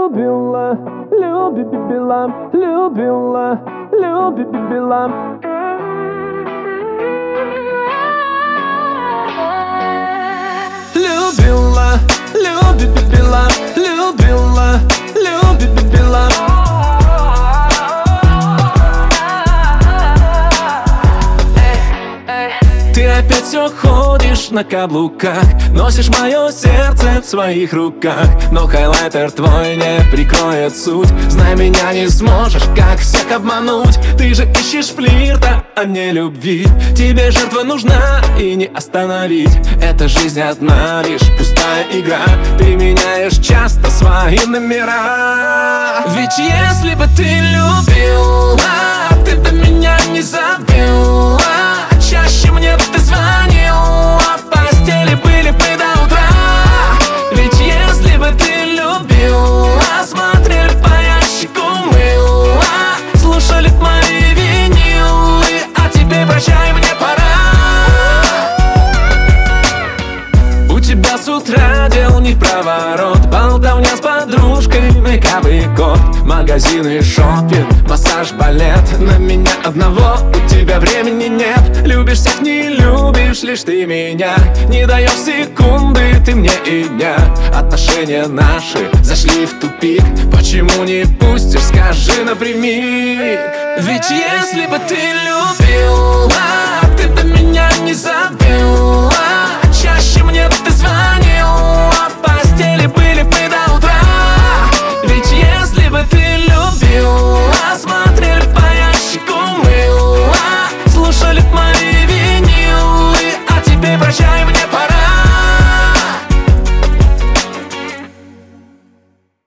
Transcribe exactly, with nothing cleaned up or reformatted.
любила, любила, любила, любила. Любила, любила, любила, любила. Ты опять все ходишь на каблуках, носишь мое сердце в своих руках, но хайлайтер твой не прикроет суть. Знай, меня не сможешь, как всех обмануть. Ты же ищешь флирта, а не любви. Тебе жертва нужна и не остановить. Эта жизнь одна лишь пустая игра. Ты меняешь часто свои номера. Ведь если бы ты любила, ты бы меня не забила. Чаще мне ты звонила, в постели были бы до утра. Ведь если бы ты любила, смотрели по ящику мыла, слушали б мои винилы, а теперь прощай, мне пора. У тебя с утра дел не в проворот, болтовня с подружкой, мейкап и кот, магазины, шопинг, массаж, балет. На меня одного у тебя времени нет. Любишь всех, не любишь лишь ты меня. Не даешь секунды ты мне и дня. Отношения наши зашли в тупик. Почему не пустишь, скажи напрямик. Ведь если бы ты любила, ты бы меня не забила. Чаще мне ты звонила.